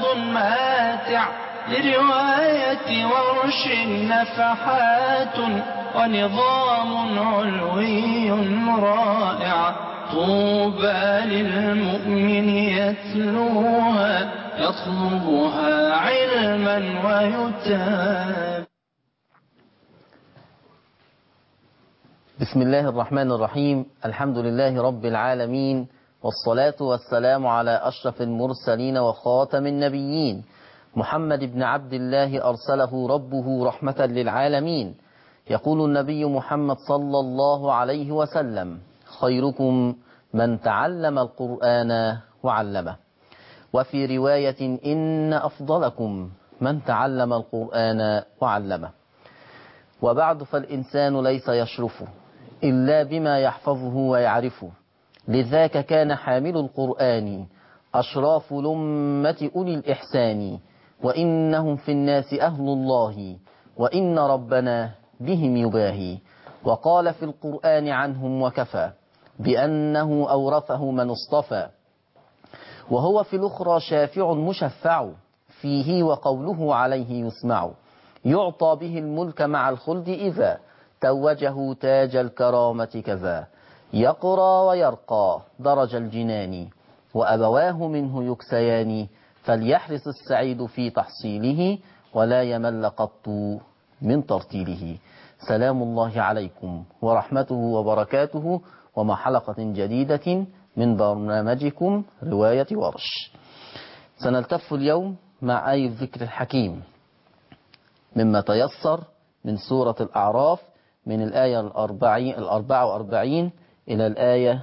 ماتع، لرواية ورش نفحات ونظام علوي رائع. طوبى للمؤمن يتلوها يطلبها علما ويتاب. بسم الله الرحمن الرحيم. الحمد لله رب العالمين، والصلاة والسلام على أشرف المرسلين وخاتم النبيين، محمد بن عبد الله أرسله ربه رحمة للعالمين. يقول النبي محمد صلى الله عليه وسلم: خيركم من تعلم القرآن وعلمه. وفي رواية: إن أفضلكم من تعلم القرآن وعلمه. وبعد، فالإنسان ليس يشرف إلا بما يحفظه ويعرفه، لذاك كان حامل القرآن أشراف لمة أولي الإحسان، وإنهم في الناس أهل الله، وإن ربنا بهم يباهي. وقال في القرآن عنهم وكفى بأنه أورثه من اصطفى، وهو في الأخرى شافع مشفع فيه، وقوله عليه يسمع. يعطى به الملك مع الخلد إذا توجه تاج الكرامة كذا. يقرى ويرقى درج الجنان، وأبواه منه يكسيان. فليحرص السعيد في تحصيله، ولا يمل قط من ترتيله. سلام الله عليكم ورحمته وبركاته، ومع حلقة جديدة من برنامجكم رواية ورش. سنلتف اليوم مع آية الذكر الحكيم مما تيسر من سورة الأعراف، من الآية 44 إلى الآية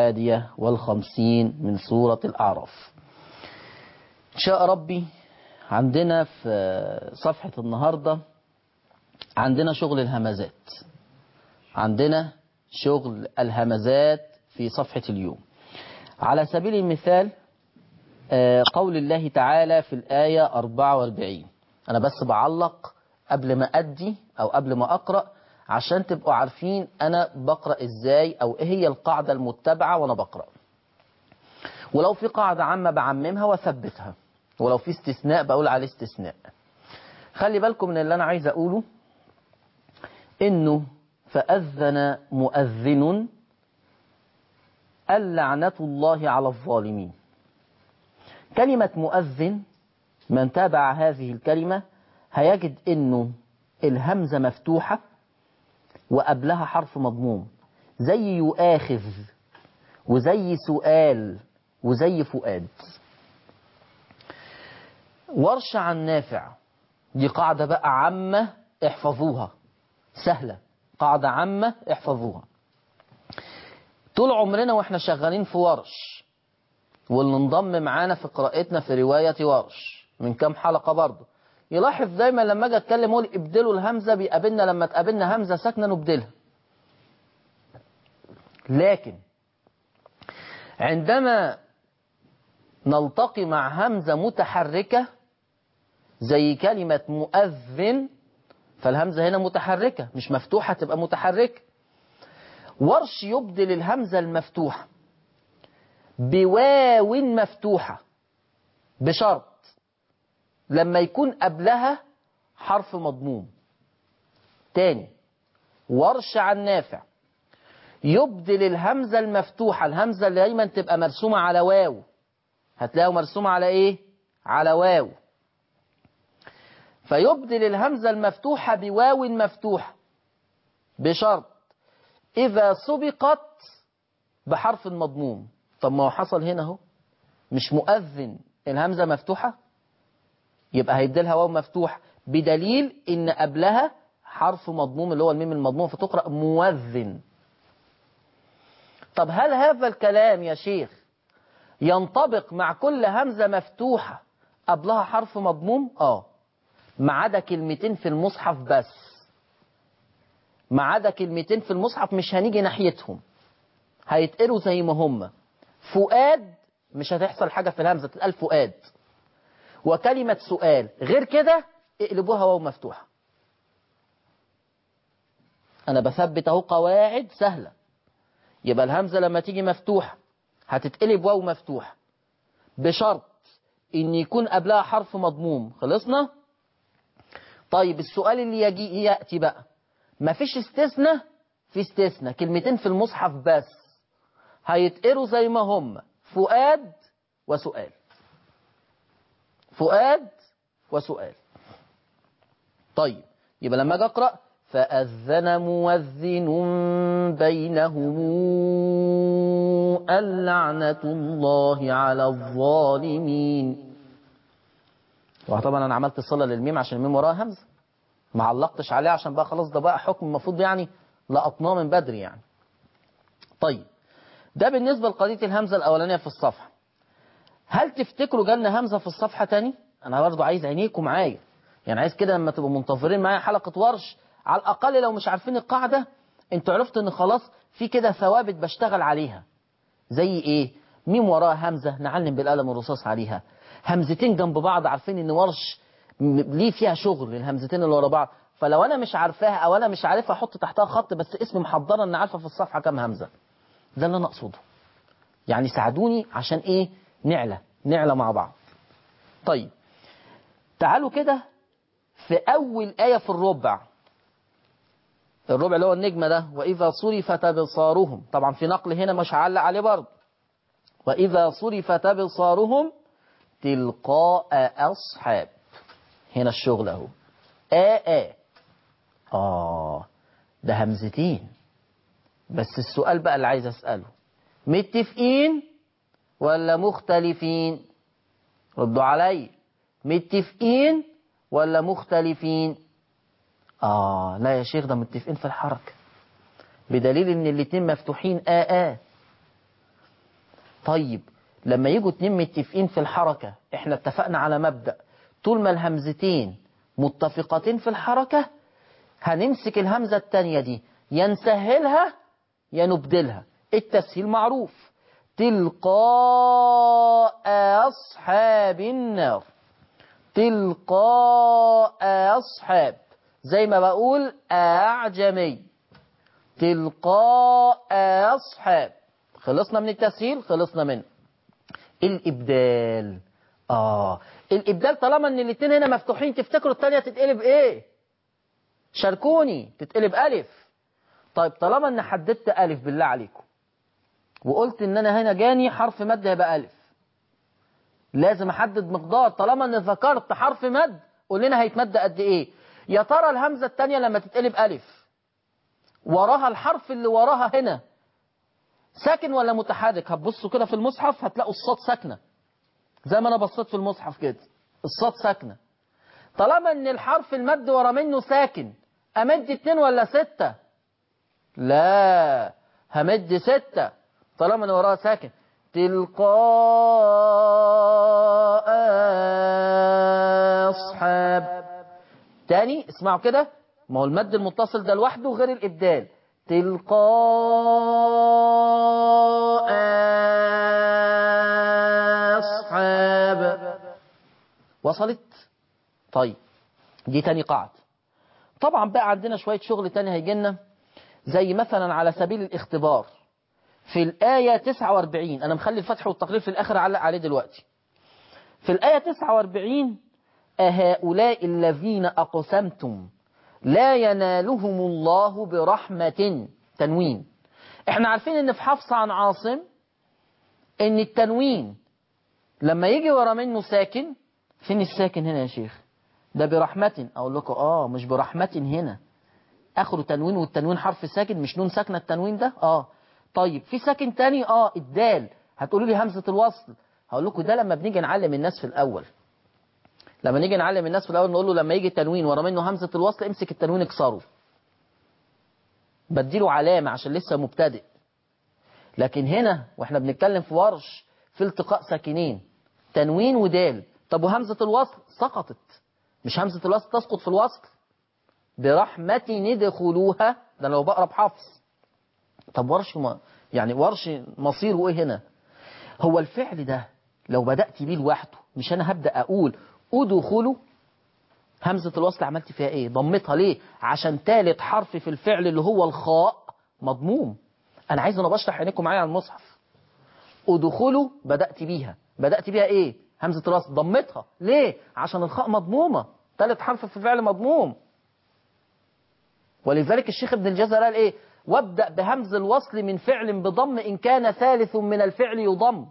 51 من سورة الأعراف. إن شاء ربي عندنا في صفحة النهاردة عندنا شغل الهمزات. عندنا شغل الهمزات في صفحة اليوم. على سبيل المثال قول الله تعالى في الآية 44. أنا بس بعلق قبل ما أدي أو قبل ما أقرأ عشان تبقوا عارفين أنا بقرأ إزاي، أو إيه هي القاعدة المتبعة وأنا بقرأ. ولو في قاعدة عامة بعممها وثبتها، ولو في استثناء بقول عليه استثناء. خلي بالكم من اللي أنا عايز أقوله، إنه فأذن مؤذن اللعنة الله على الظالمين. كلمة مؤذن، من تابع هذه الكلمة هيجد إنه الهمزة مفتوحة وقبلها حرف مضموم، زي يؤاخذ وزي سؤال وزي فؤاد. ورش عن نافع، دي قاعدة بقى عامة احفظوها، سهلة، قاعدة عامة احفظوها. طول عمرنا واحنا شغالين في ورش، واللي انضم معانا في قراءتنا في رواية ورش من كام حلقة برضه يلاحظ دايما لما اجي اتكلم اقول ابدلوا الهمزة، بيقابلنا لما تقابلنا همزة ساكنة نبدلها. لكن عندما نلتقي مع همزة متحركة زي كلمة مؤذن، فالهمزة هنا متحركة مش مفتوحة، تبقى متحركة. ورش يبدل الهمزة المفتوحة بواو مفتوحة، بشرط لما يكون قبلها حرف مضموم. تاني، ورش عن نافع يبدل الهمزة المفتوحة، الهمزة اللي دايما تبقى مرسومة على واو، هتلاقوا مرسومة على ايه؟ على واو. فيبدل الهمزة المفتوحة بواو مفتوحة، بشرط إذا سبقت بحرف مضموم. طب ما هو حصل هنا اهو، مش مؤذن الهمزة مفتوحة، يبقى هيبدلها واو مفتوح، بدليل ان قبلها حرف مضموم اللي هو الميم المضموم، فتقرأ مؤذن. طب هل هذا الكلام يا شيخ ينطبق مع كل همزة مفتوحة قبلها حرف مضموم؟ ما عدا كلمتين في المصحف بس، ما عدا كلمتين في المصحف مش هنيجي ناحيتهم، هيتقروا زي ما هم. فؤاد مش هتحصل حاجة في الهمزة، تتقال فؤاد. وكلمة سؤال غير كده اقلبوها واو مفتوحة. أنا بثبت أهو قواعد سهلة. يبقى الهمزة لما تيجي مفتوحة هتتقلب واو مفتوحة، بشرط ان يكون قبلها حرف مضموم. خلصنا؟ طيب السؤال اللي يأتي بقى، مفيش استثناء؟ في استثناء، كلمتين في المصحف بس هيتقروا زي ما هم، فؤاد وسؤال. فؤاد وسؤال. طيب يبقى لما اجي اقرا فأذن مؤذن بينهم اللعنة الله على الظالمين. وطبعا انا عملت صلة للميم عشان الميم وراها همزة، ما علقتش عليه عشان بقى خلاص ده بقى حكم المفروض يعني لقطناه من بدري يعني. طيب ده بالنسبة لقضية الهمزة الأولانية في الصفحة. هل تفتكروا جالنا همزة في الصفحة تاني؟ أنا برضو عايز عينيكم معايا، يعني عايز كده لما تبقوا منتظرين معايا حلقة ورش، على الأقل لو مش عارفين القاعدة انتوا عرفتوا ان خلاص في كده ثوابت بشتغل عليها. زي ايه؟ ميم وراها همزة نعلم بالقلم الرصاص عليها. همزتين جنب بعض عارفين ان ورش ليه فيها شغل الهمزتين اللي ورا بعض، فلو انا مش عارفاها او انا مش عارفها احط تحتها خط بس اسم محضرة ان عارفة في الصفحة كام همزة. ده اللي انا اقصده، يعني ساعدوني عشان ايه؟ نعلى مع بعض. طيب تعالوا كده في اول آية في الربع اللي هو النجمة ده، وإذا صرفت أبصارهم، طبعا في نقل هنا مش هعلق عليه برضه، وإذا صرفت أبصارهم تلقاء أصحاب، هنا الشغل أهو. ده همزتين، بس السؤال بقى اللي عايز أسأله، متفقين ولا مختلفين؟ ردوا علي، متفقين ولا مختلفين؟ لا يا شيخ ده متفقين في الحركة، بدليل ان الاتنين مفتوحين طيب لما يجوا اتنين متفقين في الحركة احنا اتفقنا على مبدأ، طول ما الهمزتين متفقتين في الحركة هنمسك الهمزة التانية دي يا نسهلها يا نبدلها. التسهيل معروف، تلقاء أصحاب النار، تلقاء أصحاب، زي ما بقول أعجمي، تلقاء أصحاب. خلصنا من التسهيل، خلصنا من الإبدال. الإبدال طالما ان الاتنين هنا مفتوحين تفتكروا التانية تتقلب ايه؟ شاركوني، تتقلب ألف. طيب طالما ان حددت ألف بالله عليكم وقلت ان انا هنا جاني حرف مد هيبقى ألف، لازم احدد مقدار. طالما ان ذكرت حرف مد قول لنا هيتمد قد ايه. يا ترى الهمزة التانية لما تتقلب ألف وراها الحرف اللي وراها هنا ساكن ولا متحرك؟ هتبصوا كده في المصحف هتلاقوا الصاد ساكنة، زي ما انا بصيت في المصحف كده الصاد ساكنة. طالما ان الحرف المد ورا منه ساكن امد 2 ولا 6؟ لا همد 6 طالما ان وراها ساكن. تلقاء أصحاب. تاني اسمعوا كده، ما هو المد المتصل ده لوحده غير الإبدال. تلقاء أصحاب. وصلت؟ طيب دي تاني قاعدة. طبعا بقى عندنا شوية شغل تاني هيجينا، زي مثلا على سبيل الاختبار في الآية 49، أنا مخلي الفتح والتقرير في الآخر أعلق عليه دلوقتي. في الآية 49 أهؤلاء الذين أقسمتم لا ينالهم الله برحمة، تنوين. احنا عارفين ان في حفص عن عاصم ان التنوين لما يجي ورا منه ساكن، فين الساكن هنا يا شيخ؟ ده برحمة. اقول لكم مش برحمة هنا، اخره تنوين والتنوين حرف ساكن مش نون ساكنة التنوين ده. طيب في ساكن تاني الدال. هتقولوا لي همزة الوصل، هقول لكم ده لما بنيجي نعلم الناس في الاول، نقول له لما يجي تنوين ورا منه همزة الوصل امسك التنوين اكسره، بديله علامة عشان لسه مبتدئ. لكن هنا واحنا بنتكلم في ورش في التقاء ساكنين تنوين ودال، طب وهمزة الوصل سقطت، مش همزة الوصل تسقط في الوصل. برحمة ندخلوها ده لو بقرا بحفص. طب ورش ورش مصيره ايه هنا؟ هو الفعل ده لو بدأت بيه لوحده مش انا هبدأ اقول ادخلوا، همزة الوصل عملت فيها ايه؟ ضمتها ليه؟ عشان ثالث حرف في الفعل اللي هو الخاء مضموم. انا بشرح عينيكم معايا على المصحف. ادخلوا بدأت بيها ايه؟ همزة الوصل ضمتها ليه؟ عشان الخاء مضمومة، ثالث حرف في الفعل مضموم. ولذلك الشيخ ابن الجزري قال ايه؟ وابدأ بهمز الوصل من فعل بضم إن كان ثالث من الفعل يضم.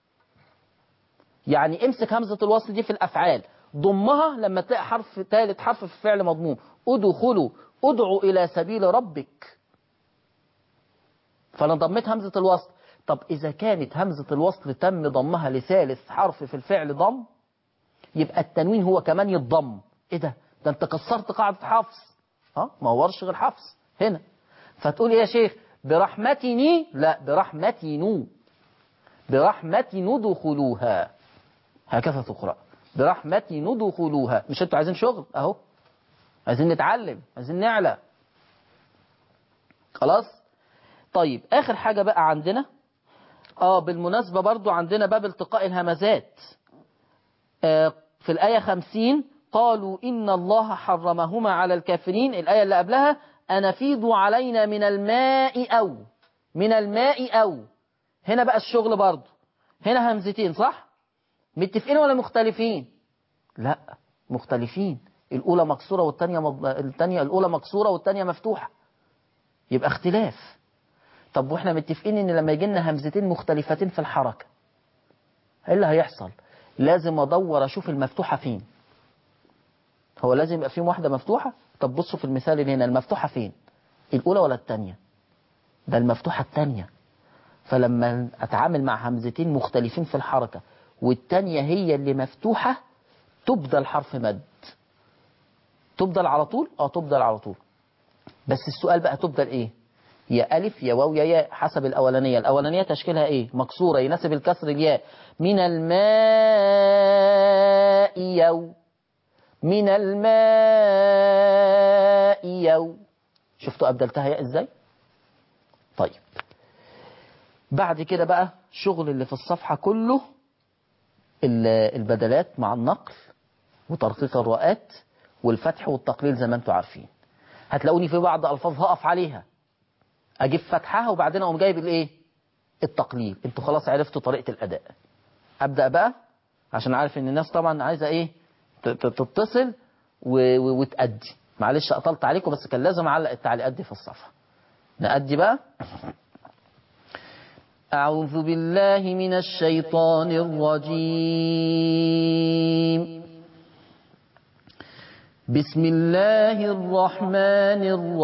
يعني امسك همزة الوصل دي في الأفعال، ضمها لما تلاقي حرف ثالث حرف في الفعل مضموم. ادخلوا، ادعوا إلى سبيل ربك، فأنا ضميت همزة الوصل. طب إذا كانت همزة الوصل تم ضمها لثالث حرف في الفعل ضم، يبقى التنوين هو كمان يتضم. إيه ده أنت كسرت قاعدة حفص. ما هوش غير حفص هنا. فتقول يا شيخ برحمتني، لا برحمتنو، برحمتنو دخلوها، هكذا تقرأ برحمتنو دخلوها. مش انتوا عايزين شغل اهو، عايزين نتعلم، عايزين نعلى. خلاص. طيب آخر حاجة بقى عندنا، بالمناسبة برضو عندنا باب التقاء الهمزات. في الآية 50 قالوا إن الله حرمهما على الكافرين. الآية اللي قبلها أنفيضوا علينا من الماء أو، من الماء أو. هنا بقى الشغل برضو، هنا همزتين صح؟ متفقين ولا مختلفين؟ لا مختلفين. الأولى مكسورة والتانية الأولى مكسورة والتانية مفتوحة، يبقى اختلاف. طب واحنا متفقين ان لما يجي لنا همزتين مختلفتين في الحركة ايه اللي هيحصل؟ لازم ادور اشوف المفتوحة فين. هو لازم يبقى فيهم واحدة مفتوحة. طب بصوا في المثال اللي هنا، المفتوحة فين؟ الأولى ولا التانية؟ ده المفتوحة التانية. فلما اتعامل مع همزتين مختلفين في الحركة والتانية هي اللي مفتوحة، تبدل حرف مد. تبدل على طول؟ تبدل على طول. بس السؤال بقى تبدل ايه؟ يا ألف يا واو يا ياء حسب الأولانية. الأولانية تشكيلها ايه؟ مكسورة يناسب الكسر الياء. من الماء يو، من الماء يو. شفتوا أبدلتها ياء ازاي؟ طيب بعد كده بقى شغل اللي في الصفحة كله البدلات مع النقل وترقيق الراءات والفتح والتقليل زي ما انتم عارفين. هتلاقوني في بعض ألفاظ هقف عليها اجيب فتحها وبعدين اقوم جايب الايه؟ التقليل. انتوا خلاص عرفتوا طريقة الاداء. ابدأ بقى عشان عارف ان الناس طبعا عايزة ايه؟ تتصل وتأدي. معلش قطلت عليكم بس كان لازم اعلق التعليقات دي في الصفحة. نأدي بقى. أعوذ بالله من الشيطان الرجيم. بسم الله الرحمن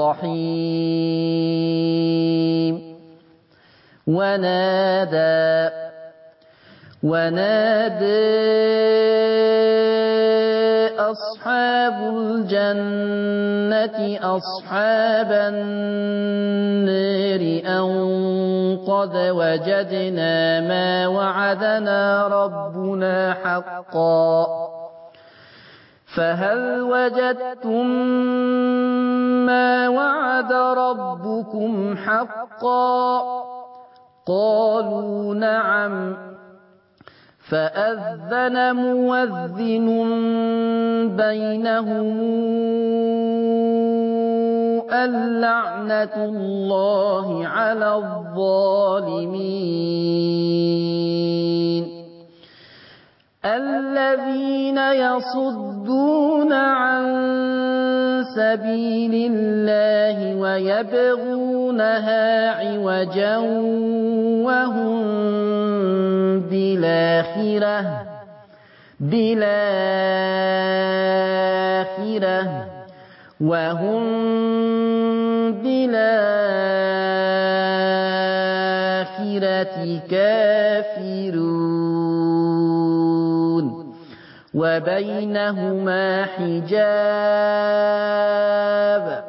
الرحيم. ونادى أصحاب الجنة أصحاب النار أن قد وجدنا ما وعدنا ربنا حقا فهل وجدتم ما وعد ربكم حقا؟ قالوا نعم. فأذن مؤذن بينهم اللعنة الله على الظالمين الذين يصدون عن سبيل الله ويبغونها عوجا وهم بالآخرة كافرون وبينهما حجاب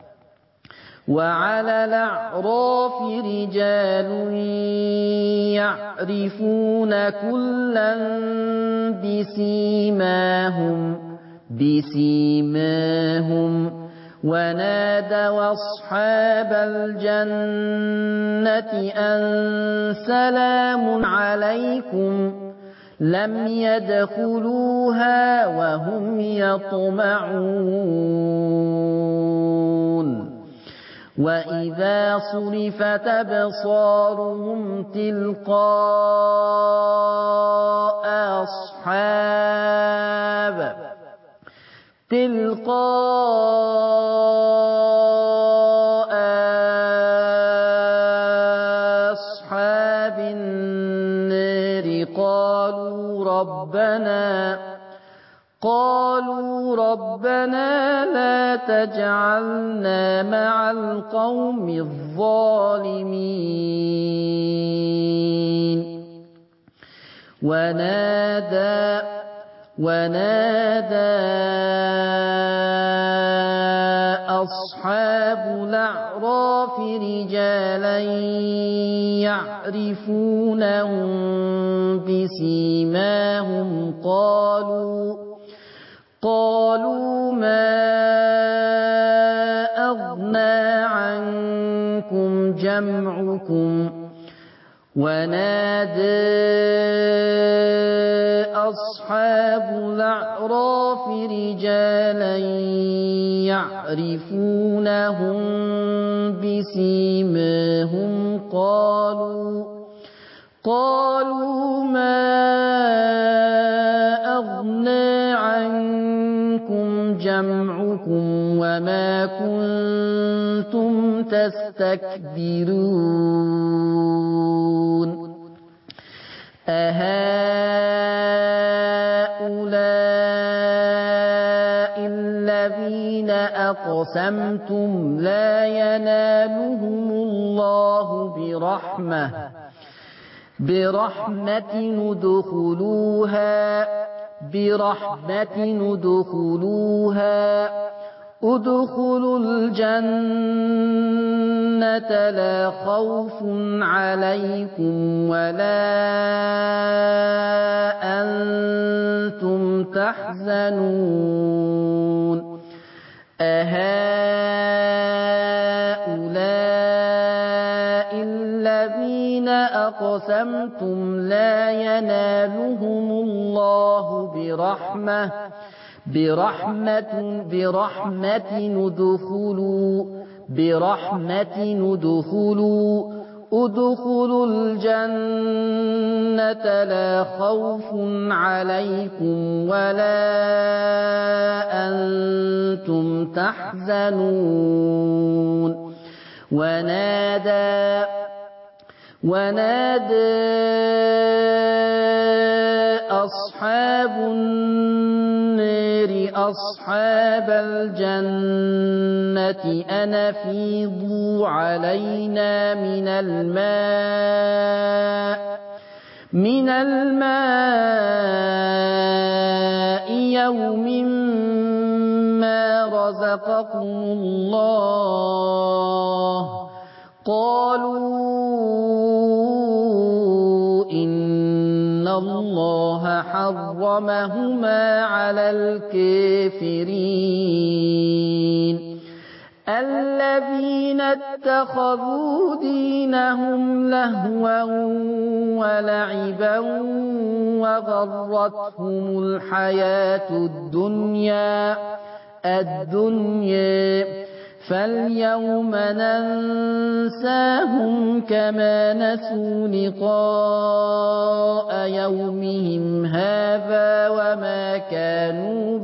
وعلى الأعراف رجال يعرفون كلا بسيماهم ونادوا أصحاب الجنة أن سلام عليكم لم يدخلوها وهم يطمعون وإذا صرفت أبصارهم تلقاء أصحاب النار قالوا ربنا لا تجعلنا مع القوم الظالمين. ونادى أصحاب الأعراف رجالا يعرفونهم بسيماهم قالوا ما أغنى عنكم جمعكم. ونادى أصحاب الأعراف رجالا يعرفونهم بسيماهم قالوا ما أغنى عنكم جمعكم وما كنتم تستكبرون أهؤلاء الذين أقسمتم لا ينالهم الله برحمة ندخلوها ادخلوا الجنة لا خوف عليكم ولا أنتم تحزنون أهؤلاء الذين أقسمتم لا ينالهم الله برحمة ندخلوا ادخلوا الجنة لا خوف عليكم ولا أنتم تحزنون ونادى أصحاب النار أصحاب الجنة أن أفيضوا علينا من الماء يوم ما رزقكم الله قالوا إن الله حرمهما على الكافرين الذين اتخذوا دينهم لهوا ولعبا وغرتهم الحياة الدنيا فاليوم ننساهم كما نسوا لقاء يومهم هذا وما كانوا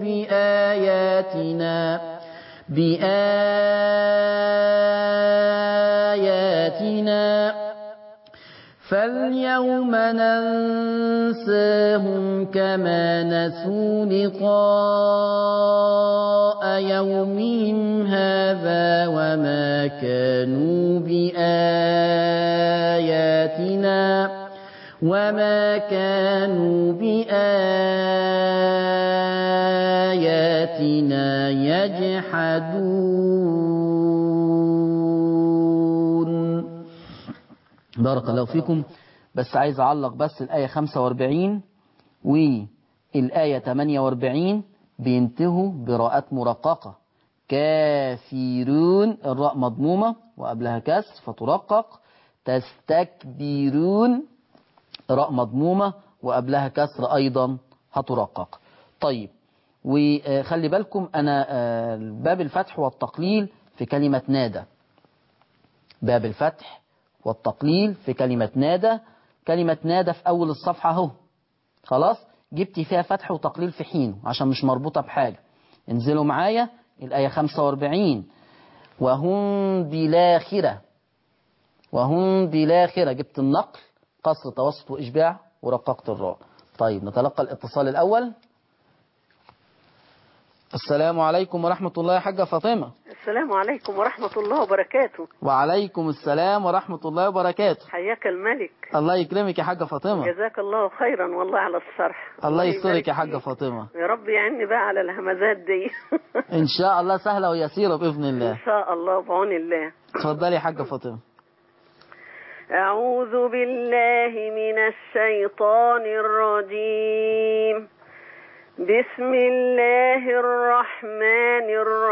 بآياتنا فاليوم ننساهم كما نسوا لقاء يومهم هذا وما كانوا بآياتنا يجحدون. بارك الله فيكم. بس عايز أعلق بس الآية 45 والآية 48 بينتهوا براءات مرققة. كافرون الراء مضمومة وقبلها كسر فترقق. تستكبرون راء مضمومة وقبلها كسر أيضا هترقق. طيب وخلي بالكم أنا باب الفتح والتقليل في كلمة نادى باب الفتح والتقليل في كلمة نادى. كلمة نادى في أول الصفحة اهو، خلاص جبتي فيها فتح وتقليل في حين عشان مش مربوطة بحاجة. انزلوا معايا الآية 45. وهم بالآخرة، وهم بالآخرة جبت النقل قصر توسط وإشباع ورققت الراء. طيب نتلقى الاتصال الأول. السلام عليكم ورحمة الله يا حاجة فاطمة. السلام عليكم ورحمة الله وبركاته. وعليكم السلام ورحمة الله وبركاته. حياك الملك. الله يكرمك يا حاجة فاطمة. جزاك الله خيرا والله على الشرح. الله يسترك يا حاجة فاطمة. يا رب يعني بقى على الهمزات دي. إن شاء الله سهلة ويسيرة بإذن الله. إن شاء الله بعون الله. اتفضلي يا حاجة فاطمة. أعوذ بالله من الشيطان الرجيم. بسم الله الرحمن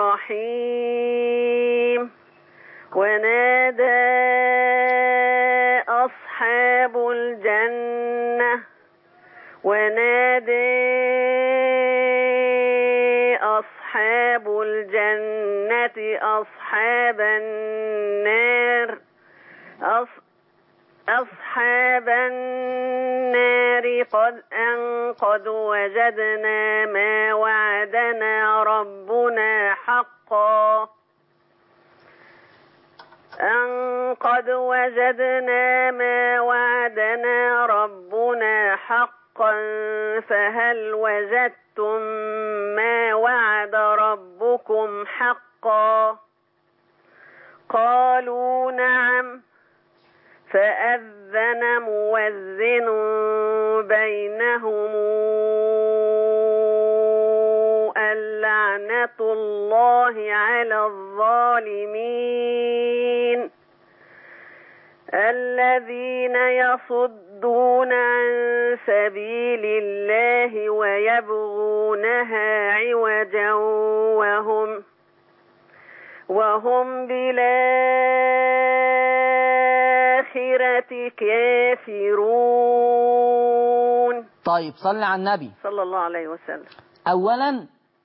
الرحيم. ونادى أصحاب الجنة أصحاب الجنة أصحاب النار أصحاب النار قد وجدنا ما وعدنا ربنا حقا قد وجدنا ما وعدنا ربنا حقا فهل وجدتم ما وعد ربكم حقا قالوا نعم فأذن مؤذن بينهم اللعنة الله على الظالمين الذين يصدون عن سبيل الله ويبغونها عوجا وهم بالآخرة كافرون. طيب صلي على النبي صلى الله عليه وسلم. أولا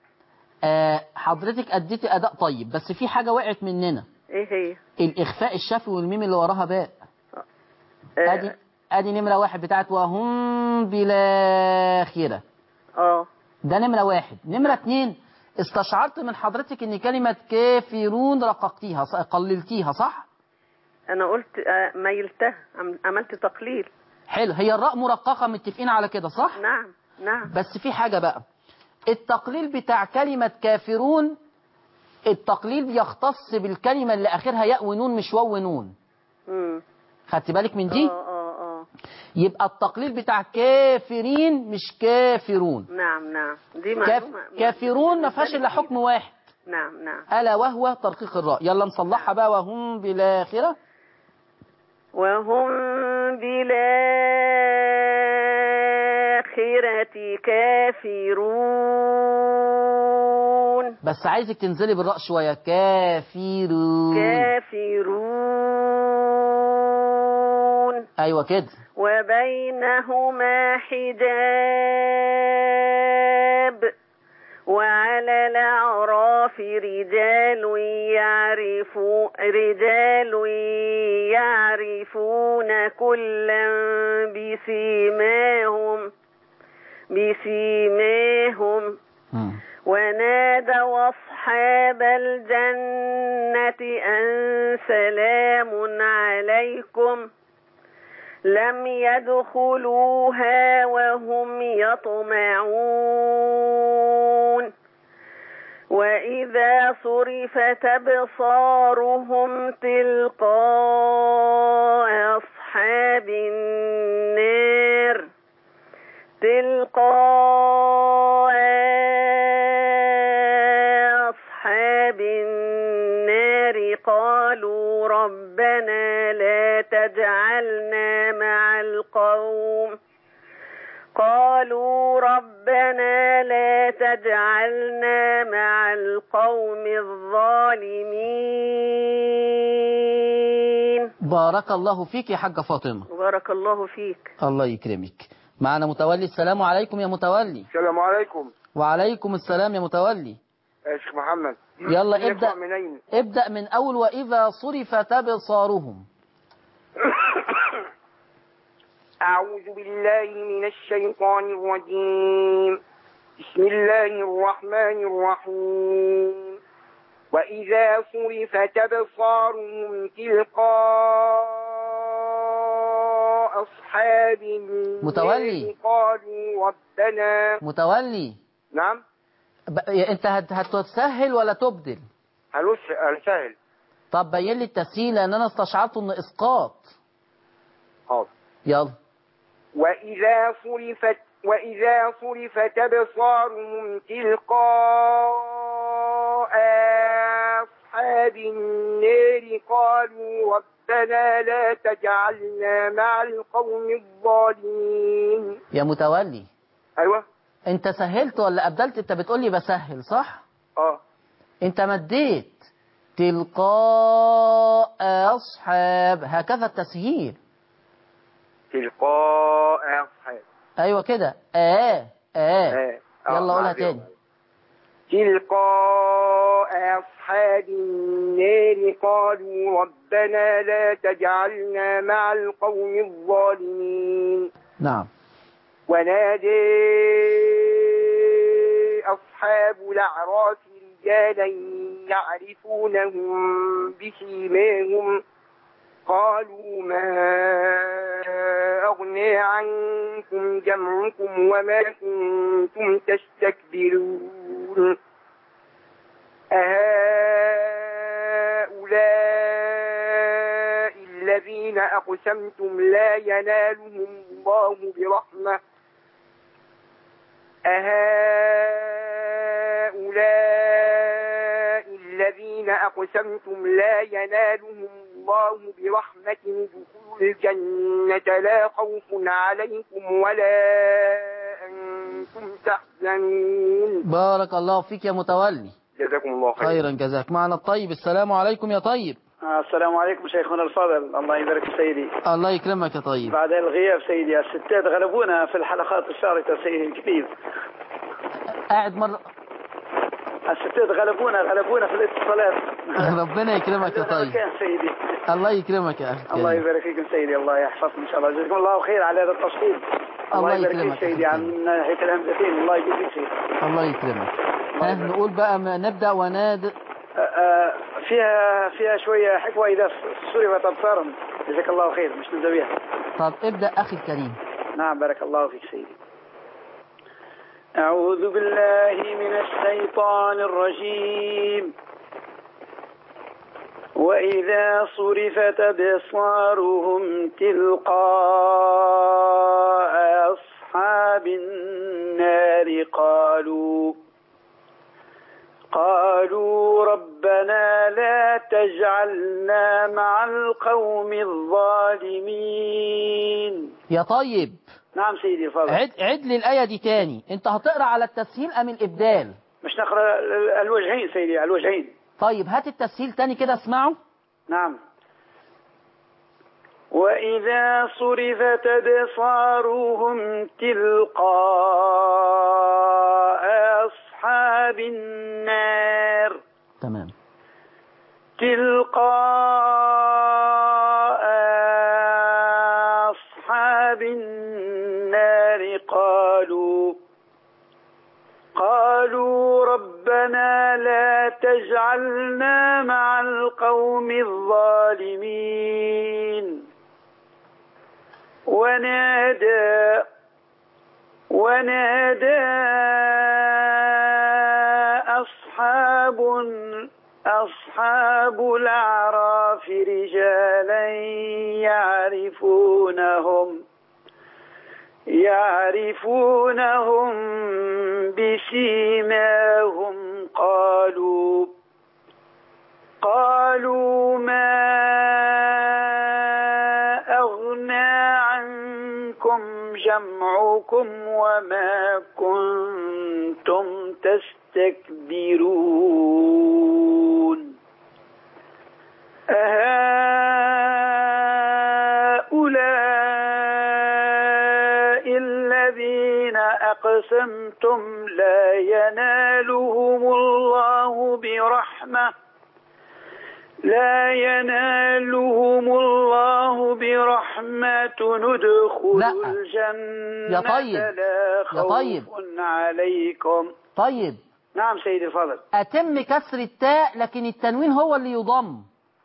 حضرتك أديتي أداء طيب، بس في حاجة وقعت مننا. إيه هي؟ الإخفاء الشفوي والميم اللي وراها باء. أدي نمرة واحد بتاعت وهم بالآخرة. ده نمرة واحد. نمرة اتنين، استشعرت من حضرتك ان كلمة كافرون رققتيها قللتيها صح؟ انا قلت ميلتها، عملت تقليل. حلو، هي الراء مرققة متفقين على كده صح؟ نعم نعم. بس في حاجة بقى، التقليل بتاع كلمة كافرون التقليل يختص بالكلمة اللي اخرها ياء ونون مش واو ونون. خدت بالك من دي؟ يبقى التقليل بتاع كافرين مش كافرون. نعم نعم. دي كافرون ما فيهاش الا حكم واحد. نعم نعم. ألا وهو ترقيق الراء. يلا نصلحها بقى. وهم بالآخرة كافرون. بس عايزك تنزلي بالراء شوية. كافرون. أيوة كده. وبينهما حجاب وعلى الأعراف رجال يعرفون كلا بسيماهم ونادوا أصحاب الجنة أن سلام عليكم لم يدخلوها وهم يطمعون وإذا صرفت أبصارهم تلقاء أصحاب النار قالوا ربنا لا تجعلنا مع القوم الظالمين. بارك الله فيك يا حاجة فاطمة. بارك الله فيك. الله يكرمك. معنا متولي. السلام عليكم يا متولي. السلام عليكم. وعليكم السلام يا متولي. يا شيخ محمد. يلا نقرأ ابدأ. منين؟ ابدأ من أول وإذا صرفت أبصارهم. أعوذ بالله من الشيطان الرجيم. بسم الله الرحمن الرحيم. وإذا صرفت أبصارهم تلقاء أصحاب النار متولي. قالوا ربنا. متولي. نعم. أنت هتسهل ولا تبدل؟ هنسهل. طب بين لي التسهيل لأن أنا استشعرت إن إسقاط. حاضر. يلا. وإذا صرفت أبصارهم تلقاء أصحاب النار قالوا ربنا لا تجعلنا مع القوم الظالمين. يا متولي. أيوة. أنت سهلت ولا أبدلت؟ أنت بتقول لي بسهل صح؟ أنت مديت تلقاء أصحاب، هكذا التسهيل. تلقاء أصحاب. أيوة كده. يلا قولها تاني. تلقاء أصحاب النار قالوا ربنا لا تجعلنا مع القوم الظالمين. نعم. ونادى أصحاب الأعراف رجالا يعرفونهم بسيماهم قالوا ما أغنى عنكم جمعكم وما كنتم تستكبرون أهؤلاء الذين أقسمتم لا ينالهم الله برحمة أهؤلاء الذين أقسمتم لا ينالهم الله برحمة دخول الجنة لا خوف عليكم ولا أنتم تحزنون. بارك الله فيك يا متولي. جزاكم الله خيرا جزاك. معنا الطيب. السلام عليكم يا طيب. السلام عليكم شيخنا الفاضل، الله يبارك سيدي. الله يكرمك يا طيب. بعد الغياب سيدي، الستات غلبونا في الحلقات السابقة سيدي الكريم. قاعد مرة. الستات غلبونا في الاتصالات. ربنا يكرمك يا طيب. سيدي. الله يكرمك يا أخي. الله يبارك فيكم سيدي، الله يحفظكم إن شاء الله. جزاكم الله خير على هذا التفصيل. الله يبارك يكرمك فيك سيدي عن ناحية الهمزتين. الله يجزيك سيدي. الله يكرمك. نقول بقى نبدأ ونادى. فيها شوية حكوة إذا صرفت أبصارهم. جزاك الله خير، مش نبدأ بها. طب ابدأ أخي الكريم. نعم بارك الله فيك سيدي. أعوذ بالله من الشيطان الرجيم. وإذا صرفت أبصارهم تلقاء أصحاب النار قالوا ربنا لا تجعلنا مع القوم الظالمين. يا طيب. نعم سيدي الفاضل. عد لي الآية دي تاني. انت هتقرأ على التسهيل أم الإبدال؟ مش نقرأ الوجهين سيدي، على الوجهين. طيب هات التسهيل تاني كده اسمعه. نعم. وإذا صرفت أبصارهم تلقاء أصحاب النار. تمام. تلقاء أصحاب النار قالوا ربنا لا تجعلنا مع القوم الظالمين. ونادى أصحاب الأعراف رجالا يعرفونهم بسيماهم قالوا ما أغنى عنكم جمعكم وما كنتم تستكبرون أهؤلاء الذين أقسمتم لا ينالهم الله ينالهم الله برحمة ندخل لا. الجنة يا طيب. لا يا طيب. خوف عليكم. طيب نعم سيدي الفاضل. أتم كسر التاء لكن التنوين هو اللي يضم.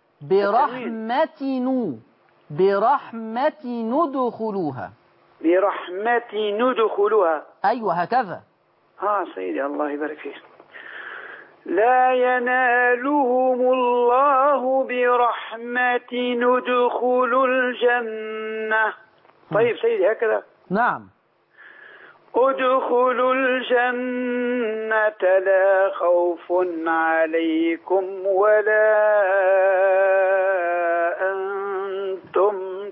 برحمة ندخلوها. برحمة ندخلها. أيوة هكذا. سيدي الله يبارك فيك. لا ينالهم الله برحمة ندخل الجنة. طيب سيدي هكذا. نعم. ادخلوا الجنة لا خوف عليكم ولا أنتم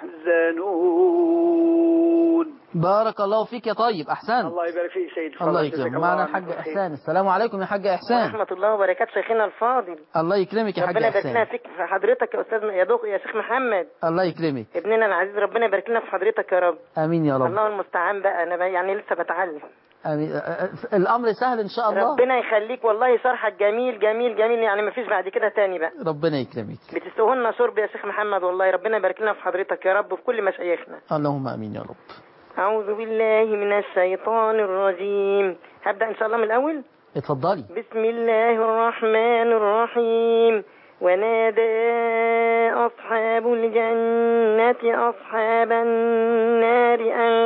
تحزنون. بارك الله فيك يا طيب. أحسنت. الله يبارك فيك سيدي. الله يكرمك. معنا الحاج إحسان. السلام عليكم يا حاج إحسان. ورحمة الله وبركاته شيخنا الفاضل. الله يكرمك يا حاج ربنا يبارك إحسان. لنا فيك في حضرتك يا أستاذنا يا شيخ محمد. الله يكرمك. ابننا العزيز ربنا يبارك لنا في حضرتك يا رب. آمين يا رب. الله المستعان بقى. أنا يعني لسه بتعلم. آمين. الأمر سهل إن شاء الله. ربنا يخليك والله شرحك جميل جميل جميل يعني ما فيش بعد كده تاني بقى. ربنا يكرمك. بتستوهلنا شرب يا شيخ محمد والله. ربنا يبارك لنا في حضرتك يا رب وفي كل مشايخنا. اللهم آمين يا رب. أعوذ بالله من الشيطان الرجيم. هبدأ إن شاء الله من الأول. اتفضلي. بسم الله الرحمن الرحيم. ونادى أصحاب الجنة أصحاب النار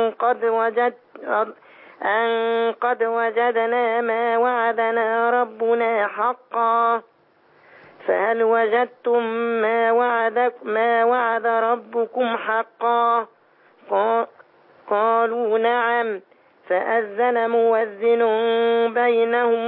أن قد وجدنا ما وعدنا ربنا حقا فهل وجدتم ما وعد ربكم حقا قالوا نعم فأذن مؤذن بينهم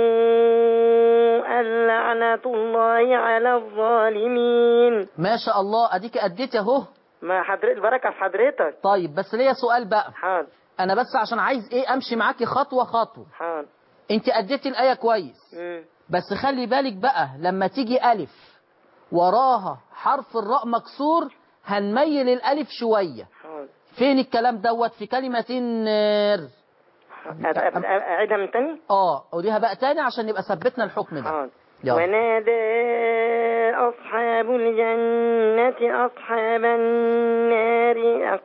اللعنة الله على الظالمين. ما شاء الله أديك أديت اهو. ما حضرتك البركة في حضرتك. طيب بس ليا سؤال بقى. حاضر. أنا بس عشان عايز إيه أمشي معاكي خطوة خطوة. حاضر. أنت أديتي الآية كويس. بس خلي بالك بقى لما تيجي ألف وراها حرف الراء مكسور هنميل الألف شوية. حاضر. فين الكلام دوت في كلمة النار؟ أعيدها من تاني؟ قوليها بقى تاني عشان نبقى ثبتنا الحكم ده. حاضر. ونادى أصحاب الجنة أصحاب النار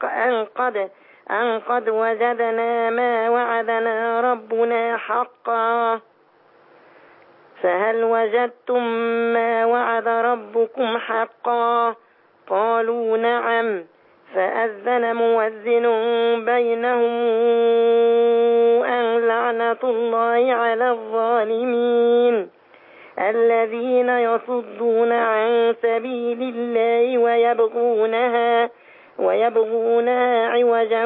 أن قد وجدنا ما وعدنا ربنا حقا فهل وجدتم ما وعد ربكم حقا قالوا نعم فأذن مؤذن بينهم أن لعنة الله على الظالمين الذين يصدون عن سبيل الله ويبغونها عوجا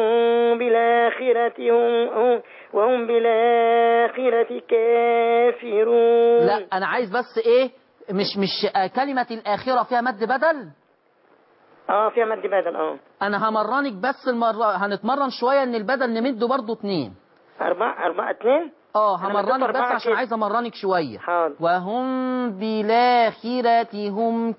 وهم بالآخرة كافرون. لا أنا عايز بس إيه مش كلمة الآخرة فيها مد بدل. فيها مد بدل. أنا همرنك بس هنتمرن شوية إن البدل نمده برضو 2. 4 2. همرنك بس عشان عايز امرنك شوية. حاضر. وهم بالآخرة هم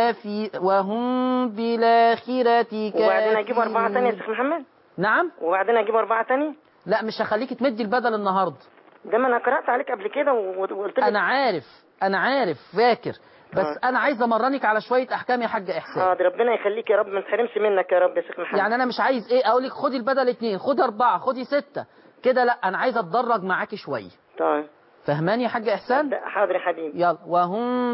وبعدين اجيب 4 تاني يا شيخ محمد. نعم. وبعدين اجيب 4 تاني. لا مش هخليك تمدي البدل النهاردة. ده ما انا قرأت عليك قبل كده وقلت لك. انا عارف فاكر بس انا عايز امرنك على شوية احكام يا حاج احسان. حاضر. ربنا يخليك يا رب ما تحرمش منك يا رب يا شيخ محمد. يعني انا مش عايز ايه اقول لك خدي البدل 2 خدي 4 خدي 6 كده. لا انا عايز اتدرج معاكي شوية. طيب فهماني يا حاج احسان؟ حاضر يا حبيبي. يلا. وهم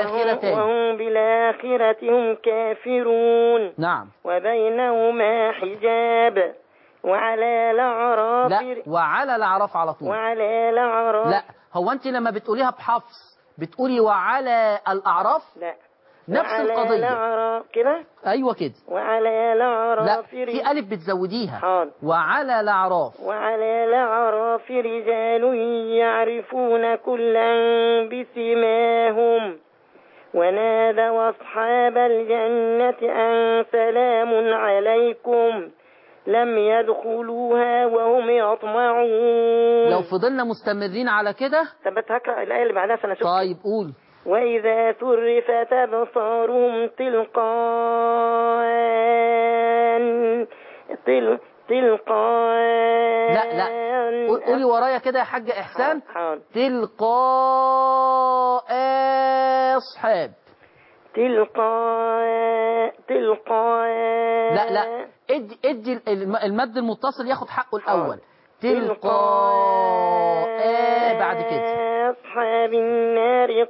بالآخرة هم كافرون. نعم. وبينهما حجاب وعلى الأعراف. لا وعلى الأعراف على طول. وعلى الأعراف. لا هو أنت لما بتقوليها بحفص بتقولي وعلى الأعراف. لا نفس القضية كده. أيوة كده. وعلى الأعراف. لا في ألف بتزوديها. حاضر. وعلى الأعراف. وعلى الأعراف رجال يعرفون كلا بسماهم ونادوا أصحاب الجنة أن سلام عليكم لم يدخلوها وهم يطمعون. لو فضلنا مستمرين على كده. طب هقرأ الآية اللي بعدها عشان أشوف. طيب قول. وإذا صرفت أبصارهم تلقاء. لا قولي ورايا كده يا حاج إحسان. حاضر. تلقاء أصحاب. تلقاء. لا ادي المد المتصل ياخد حقه الأول. تلقاء بعد كده أصحاب النار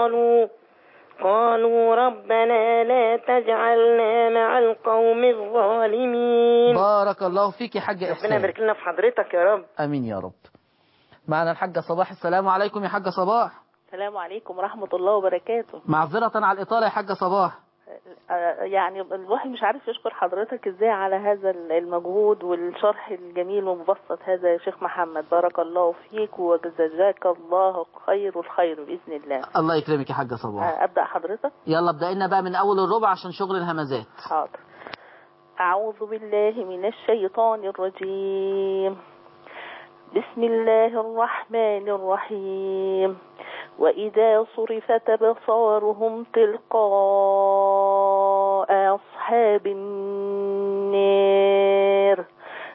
قالوا ربنا لا تجعلنا مع القوم الظالمين. بارك الله فيك يا حاج إحسان. ربنا يبارك لنا في حضرتك يا رب. أمين يا رب. معنا الحاجة صباح. السلام عليكم يا حاجة صباح. السلام عليكم ورحمة الله وبركاته. معذرة على الإطالة يا حاجة صباح. يعني الواحد مش عارف يشكر حضرتك ازاي على هذا المجهود والشرح الجميل ومبسط هذا يا شيخ محمد. بارك الله فيك وجزاك الله خير الخير بإذن الله. الله يكرمك يا حاجة صباح. أبدأ حضرتك؟ يلا ابدأ بقى من أول الربع عشان شغل الهمزات. حاضر. أعوذ بالله من الشيطان الرجيم. بسم الله الرحمن الرحيم. وإذا صرفت أبصارهم تلقاء أصحاب النار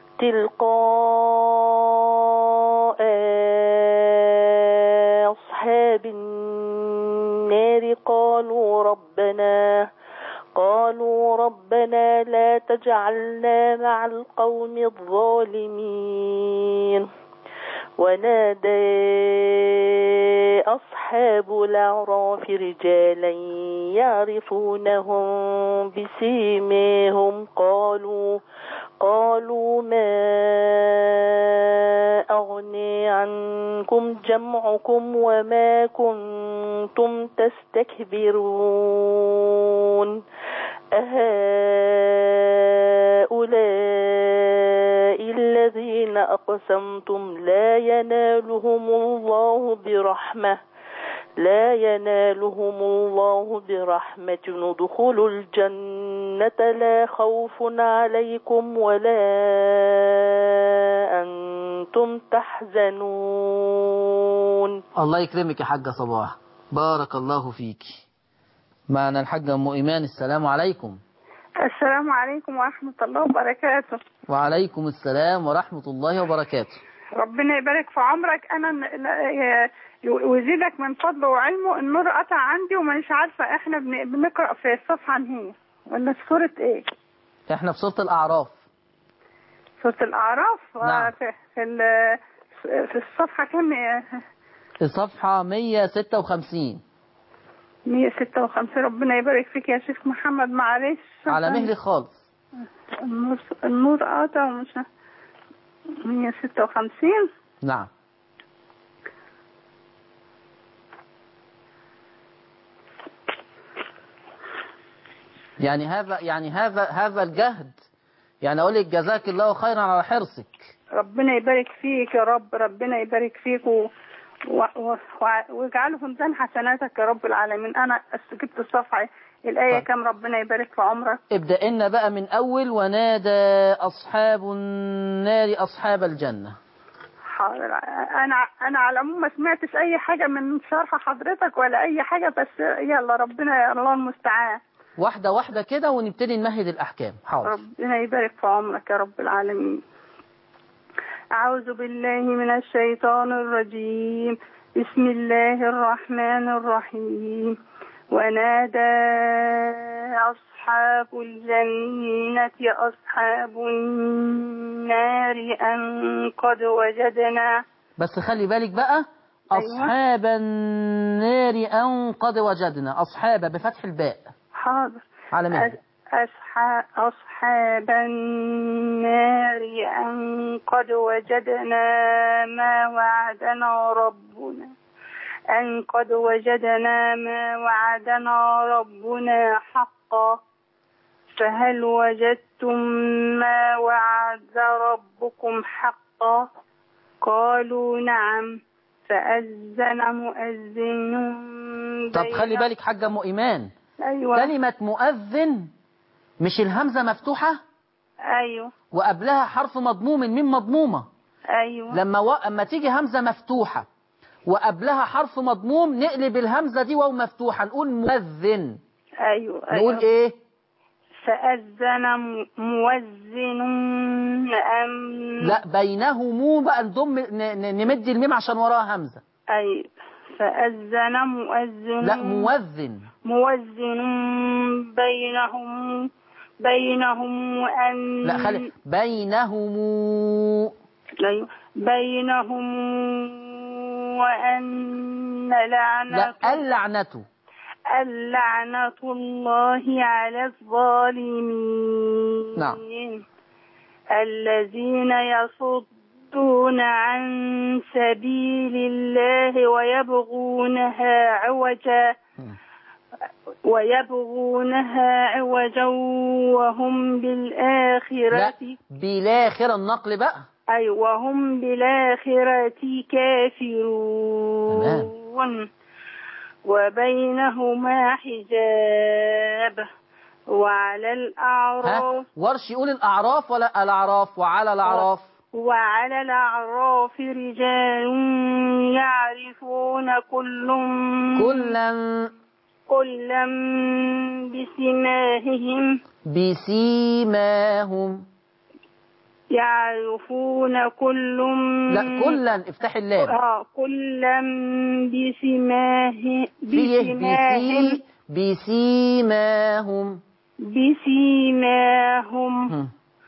قالوا ربنا لا تجعلنا مع القوم الظالمين. ونادى أصحاب الأعراف رجالا يعرفونهم بسيماهم قالوا ما أغني عنكم جمعكم وما كنتم تستكبرون أهؤلاء الذين أقسمتم لا ينالهم الله برحمة ادخلوا الجنة لا خوف عليكم ولا أنتم تحزنون. الله يكرمك يا حاجة صباح. بارك الله فيك. معنا الحاجة أم إيمان. السلام عليكم. السلام عليكم ورحمة الله وبركاته. وعليكم السلام ورحمة الله وبركاته. ربنا يبارك في عمرك. أنا ويزيدك من فضله وعلمه. النور قطع عندي ومش عارفة احنا بنقرأ في الصفحة هي ولا في سورة ايه؟ احنا في سورة الأعراف. سورة الأعراف. نعم. في الصفحة كم؟ الصفحة 156. 156. ربنا يبارك فيك يا شيخ محمد. معلش على مهلي خالص. النور قاطع ومش 156. نعم. هذا الجهد. يعني أقول لك جزاك الله خيرا على حرصك. ربنا يبارك فيك يا رب. ربنا يبارك فيك واجعله في ميزان حسناتك يا رب العالمين. أنا جبت الصفحة الآية كم؟ ربنا يبارك في عمرك. ابدأ لنا بقى من أول. ونادى أصحاب النار أصحاب الجنة. حاضر. أنا على العموم ما سمعتش أي حاجة من شرح حضرتك ولا أي حاجة، بس يلا ربنا الله المستعان. واحدة واحدة كده ونبتدي نمهد الأحكام. حاضر. ربنا يبارك في عمرك يا رب العالمين. أعوذ بالله من الشيطان الرجيم. بسم الله الرحمن الرحيم. ونادى أصحاب الجنة أصحاب النار أن قد وجدنا. بس خلي بالك بقى. أصحاب النار أن قد وجدنا. أصحاب بفتح الباء. حاضر. على مهل. أصحاب النار أن قد وجدنا ما وعدنا ربنا. أن قد وجدنا ما وعدنا ربنا حقا فهل وجدتم ما وعد ربكم حقا؟ قالوا نعم. فأذن مؤذن. طب خلي بالك حاجة أم إيمان. أيوة. كلمة مؤذن مش الهمزة مفتوحة؟ أيوة. وقبلها حرف مضموم من مضمومة. أيوة. لما تيجي همزة مفتوحة وقبلها حرف مضموم نقلب الهمزة دي واو مفتوحة نقول مؤذن. أيوة. نقول إيه؟ فأذن مؤذن لا بينهم بقى نضم نمد الميم عشان وراها همزة. أي فأذن مؤذن. لا موذن. موذن بينهم وأن. لا خلي بينهم. بينهم وأن لا اللعنة الله على الظالمين. نعم. الذين يصدون عن سبيل الله ويبغونها عوجا وهم بالآخرة. لا بالآخرة النقل بقى. أي وهم بالآخرة كافرون. تمام. وبينهما حجاب وعلى الأعراف. ورش يقول الأعراف ولا الأعراف؟ وعلى الأعراف. وعلى الأعراف رجال يعرفون كلا بسيماهم يعرفون لا كلا افتح اللام. كلا بسيماهم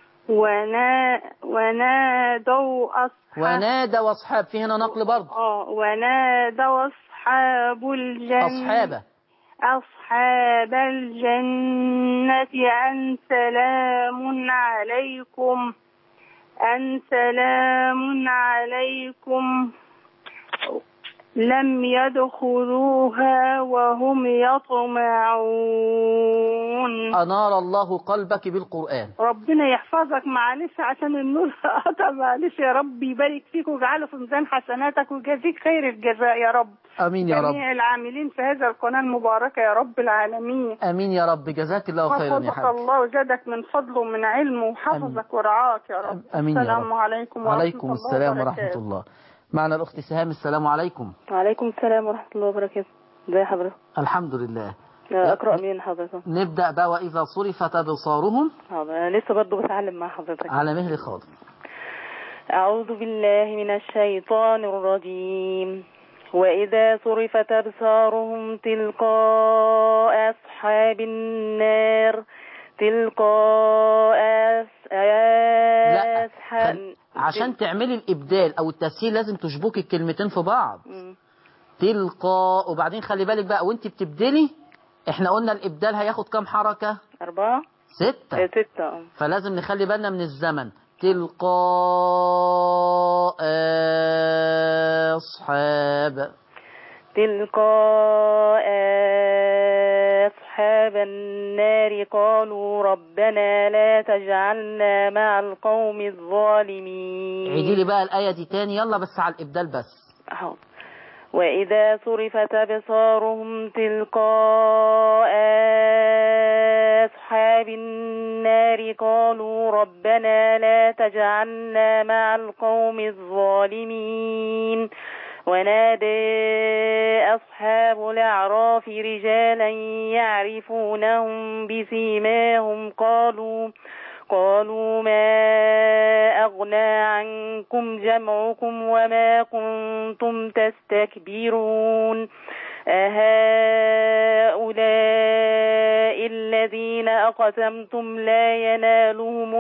ونادوا أصحاب في هنا نقل برضه. ونادوا أصحاب الجنة أصحاب الجنة أن سلام عليكم لم يدخلوها وهم يطمعون. أنار الله قلبك بالقرآن. ربنا يحفظك. معلش عشان النور قطع. معلش يا رب يبارك فيك ويجعله في ميزان حسناتك ويجازيك خير الجزاء يا رب. امين يا رب. جميع العاملين في هذا القناة المباركة يا رب العالمين. امين يا رب. جزاك الله خيرا يا حاج. حفظك الله وزادك من فضله ومن علمه وحفظك ورعاك يا رب. امين يا رب. السلام عليكم ورحمة الله. وعليكم السلام ورحمة الله. معنا الأخت سهام. السلام عليكم. وعليكم السلام ورحمة الله وبركاته. ازي حضرتك؟ الحمد لله. أقرأ مين حضرتك؟ نبدأ بقى. وإذا صرفت أبصارهم. أنا لسه برضه بتعلم مع حضرتك. على مهل خاضر. أعوذ بالله من الشيطان الرجيم. وإذا صرفت أبصارهم تلقاء أصحاب النار لا عشان تعملي الإبدال أو التسهيل لازم تشبكي الكلمتين في بعض. تلقاء وبعدين خلي بالك بقى وانت بتبدلي احنا قلنا الإبدال هياخد كام حركة؟ 4 6 فلازم نخلي بالنا من الزمن. تلقاء أصحاب النار قالوا ربنا لا تجعلنا مع القوم الظالمين. عيدي لي بقى الآية دي تاني يلا بس على الإبدال بس. وإذا صرفت أبصارهم تلقاء أصحاب النار قالوا ربنا لا تجعلنا مع القوم الظالمين. ونادى أصحاب الأعراف رجالا يعرفونهم بسيماهم قالوا ما أغنى عنكم جمعكم وما كنتم تستكبرون أهؤلاء الذين أقسمتم لا ينالهم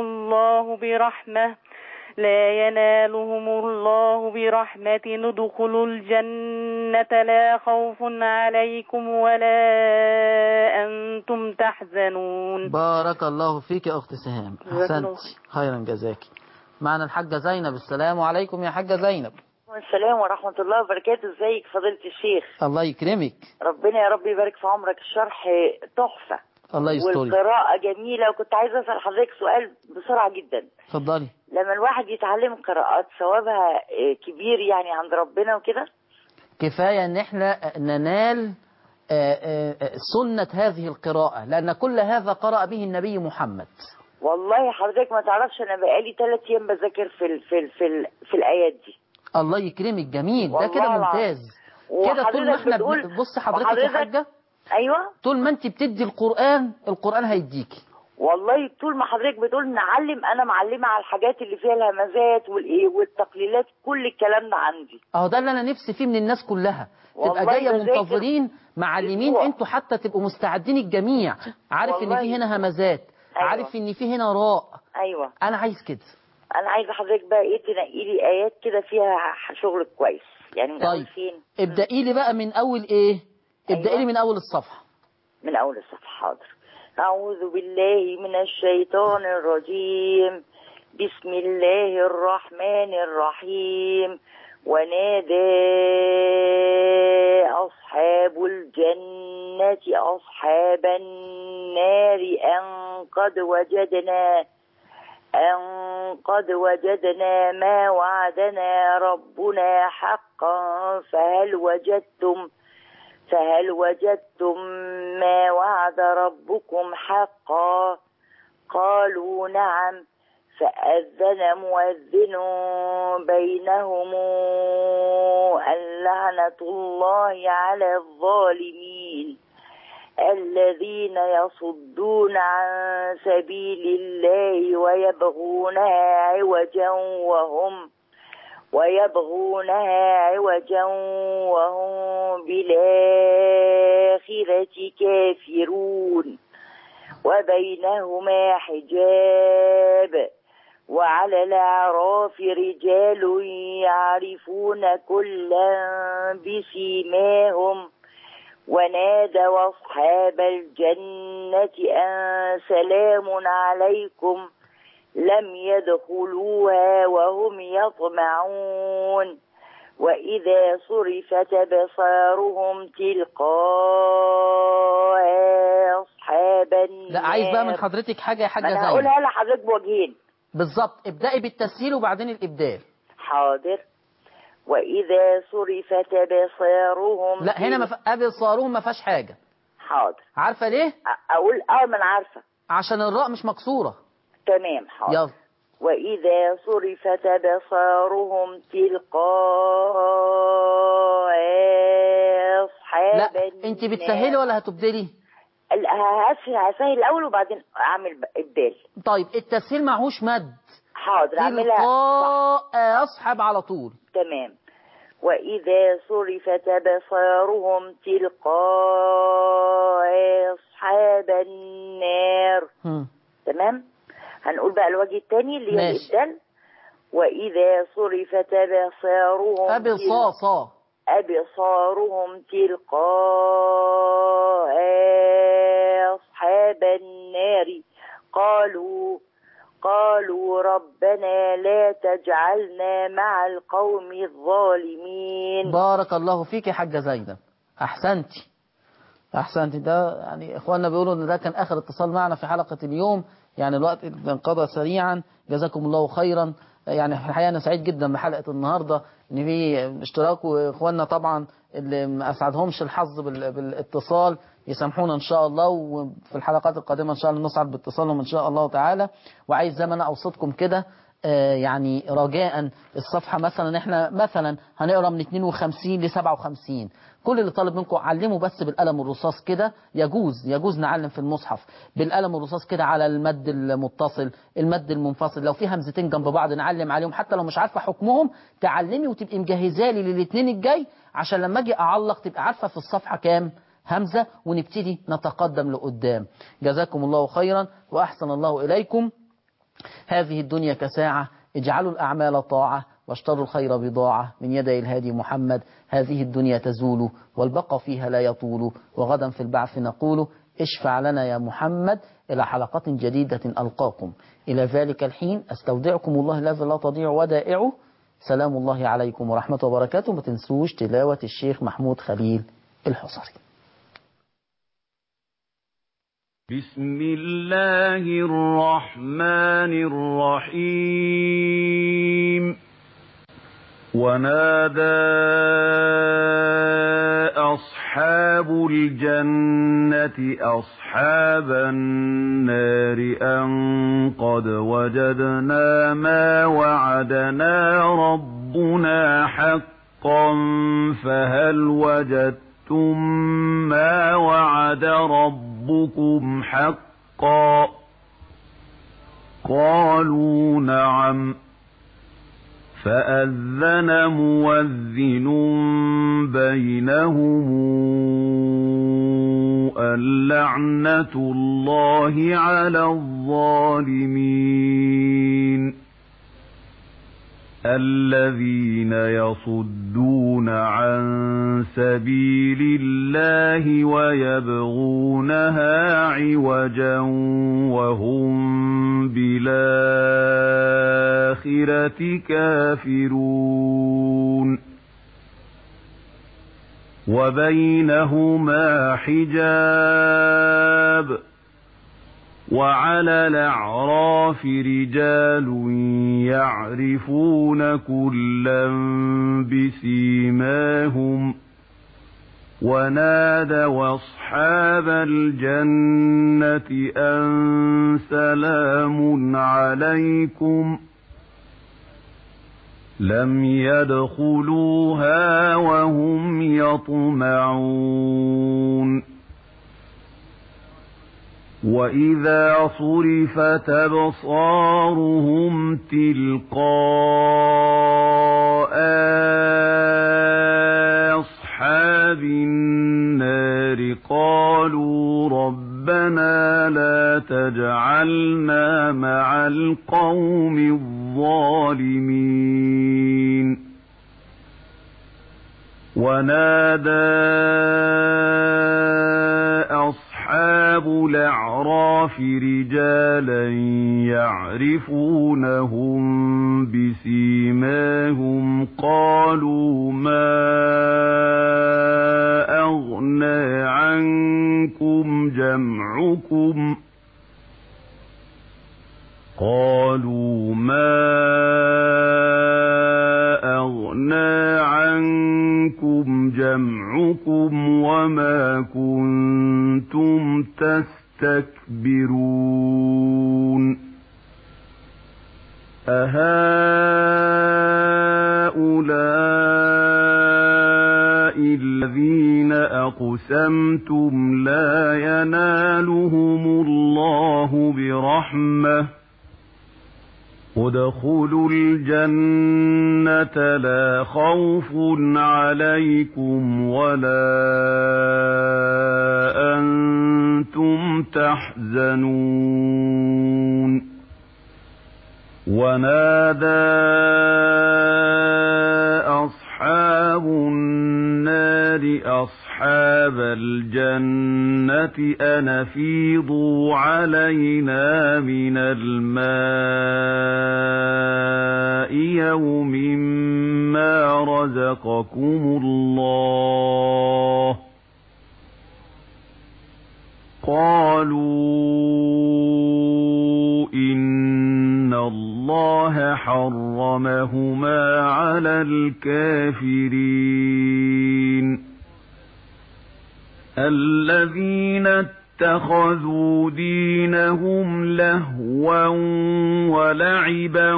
الله برحمة ندخلوا الجنة لا خوف عليكم ولا أنتم تحزنون. بارك الله فيك يا أخت سهام. أحسنت خيرا جزاك. معنا الحاجة زينب. السلام عليكم يا حاجة زينب. السلام ورحمة الله وبركاته. ازيك فضيلة الشيخ؟ الله يكرمك. ربنا يا رب يبارك في عمرك. الشرح تحفة. الله يسترك. والقراءة جميلة. وكنت عايزة أسأل حضرتك سؤال بسرعة جدا. اتفضلي. لما الواحد يتعلم قراءات ثوابها كبير يعني عند ربنا وكده؟ كفاية ان احنا ننال سنة هذه القراءة لأن كل هذا قرأ به النبي محمد. والله حضرتك ما تعرفش أنا بقالي 3 أيام بذاكر في الآيات دي. الله يكرمك. جميل ده كده ممتاز. كده طول ما احنا بص حضرتك يا حاجة. ايوه. طول ما انت بتدي القرآن هيديكي. والله طول ما حضرتك بتقول نعلم، انا معلمه على الحاجات اللي فيها الهمزات والايه والتقليلات، كل الكلام ده عندي. اهو ده اللي انا نفسي فيه من الناس كلها، تبقى والله جايه بذاكر منتظرين معلمين، أسبوع. انتوا حتى تبقوا مستعدين الجميع، عارف ان والله. في هنا همزات، أيوة. عارف ان في هنا راء. ايوه انا عايز كده. انا عايزه حضرتك بقى ايه تنقي لي ايات كده فيها شغل كويس، يعني من اول طيب فين؟ ابدأي لي بقى من اول ايه؟ ابدأي أيوة. لي من اول الصفحه. من اول الصفحه حاضر. اعوذ بالله من الشيطان الرجيم. بسم الله الرحمن الرحيم. ونادى أصحاب الجنة أصحاب النار أن قد وجدنا ما وعدنا ربنا حقا فهل وجدتم ما وعد ربكم حقا؟ قالوا نعم. فأذن مؤذن بينهم اللعنة الله على الظالمين الذين يصدون عن سبيل الله ويبغونها عوجا وهم بالآخرة كافرون. وبينهما حجاب. وعلى الأعراف رجال يعرفون كلا بسيماهم ونادوا أصحاب الجنة أن سلام عليكم لم يدخلوها وهم يطمعون. وإذا صرفت أبصارهم تلقاء أصحاب النار. لا عايز بقى من حضرتك حاجه يا حاجه زينب. أنا هقولها لحضرتك بوجهين بالظبط، ابدأي بالتسهيل وبعدين الابدال. حاضر. وإذا صرفت أبصارهم. لا هنا أبصارهم ما فيهاش حاجه. حاضر. عارفه ليه؟ أقول ما أنا عارفة. عشان الراء مش مكسوره. تمام حاضر. يلا. وإذا صرفت أبصارهم تلقاء أصحاب لا النار. انت بتسهلي ولا هتبدلي؟ هسهل الأول وبعدين أعمل إبدال. طيب التسهيل معهوش مد. حاضر أعملها تلقاء أصحاب على طول. تمام. وإذا صرفت أبصارهم تلقاء أصحاب النار. تمام. هنقول بقى الوجه الثاني اللي هي الإبدال. وإذا صرفت أبصارهم أبصارهم تلقاء أصحاب النار قالوا ربنا لا تجعلنا مع القوم الظالمين. بارك الله فيك يا حاجة زينب، أحسنتي. ده يعني إخواننا بيقولوا إن ده كان آخر اتصال معنا في حلقة اليوم، يعني الوقت انقضى سريعا، جزاكم الله خيرا. يعني في الحقيقة أنا سعيد جدا بحلقة النهاردة إن في اشتراك، وإخواننا طبعا اللي ما أسعدهمش الحظ بالاتصال يسامحونا إن شاء الله، وفي الحلقات القادمة إن شاء الله نسعد باتصالهم إن شاء الله تعالى. وعايز زي ما أنا أوصيتكم كده يعني رجاء الصفحة مثلا احنا مثلا هنقرأ من 52 ل 57، كل اللي طالب منكم علموا بس بالقلم الرصاص كده، يجوز نعلم في المصحف بالقلم الرصاص كده على المد المتصل المد المنفصل، لو في همزتين جنب بعض نعلم عليهم، حتى لو مش عارفة حكمهم تعلمي وتبقي مجهزة لي للاثنين الجاي، عشان لما اجي اعلق تبقى عارفة في الصفحة كام همزة ونبتدي نتقدم لقدام. جزاكم الله خيرا وأحسن الله إليكم. هذه الدنيا كساعة، اجعلوا الأعمال طاعة واشتروا الخير بضاعة من يدي الهادي محمد. هذه الدنيا تزول والبقى فيها لا يطول، وغدا في البعث نقول اشفع لنا يا محمد. إلى حلقة جديدة ألقاكم، إلى ذلك الحين أستودعكم الله الذي لا تضيع ودائعه. سلام الله عليكم ورحمة وبركاته. ما تنسوش تلاوة الشيخ محمود خليل الحصري. بسم الله الرحمن الرحيم. ونادى أصحاب الجنة أصحاب النار أن قد وجدنا ما وعدنا ربنا حقا فهل وجدتم ما وعد ربكم حقا قالوا نعم. فأذن مؤذن بينهم اللعنة الله على الظالمين الذين يصدون عن سبيل الله ويبغونها عوجا وهم بالآخرة كافرون وبينهما حجاب وعلى الأعراف رجال يعرفون كلا بسيماهم ونادوا أصحاب الجنة أن سلام عليكم لم يدخلوها وهم يطمعون وإذا صرفت أبصارهم تلقاء أصحاب النار قالوا ربنا لا تجعلنا مع القوم الظالمين ونادى أصحاب الأعراف رجالا يعرفونهم بسيماهم قالوا ما أغنى عنكم جمعكم قالوا ما أغنى عنكم جمعكم وما كنتم تستكبرون أهؤلاء الذين أقسمتم لا ينالهم الله برحمة ادخلوا الجنة لا خوف عليكم ولا أنتم تحزنون ونادى أصحاب النار أصحاب الجنة أن أفيضوا علينا من الماء يوم ما رزقكم الله قالوا إن الله حرمهما على الكافرين الذين اتخذوا دينهم لهوا ولعبا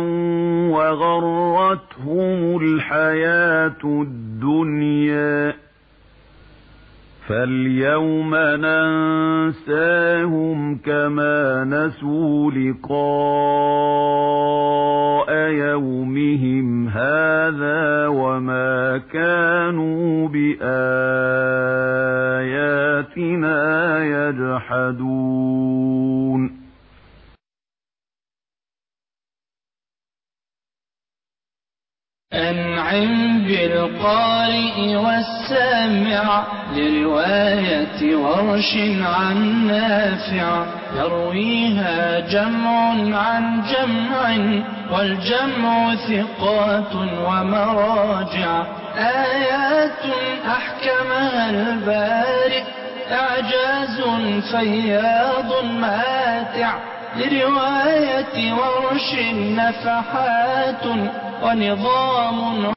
وغرتهم الحياة الدنيا فاليوم ننساهم كما نسوا لقاء يومهم هذا وما كانوا بآياتنا يجحدون أنعم بالقارئ والسامع لرواية ورش عن نافع يرويها جمع عن جمع والجمع ثقات ومراجع آيات أحكمها البارئ إعجاز فياض ماتع لرواية ورش نفحات ونظام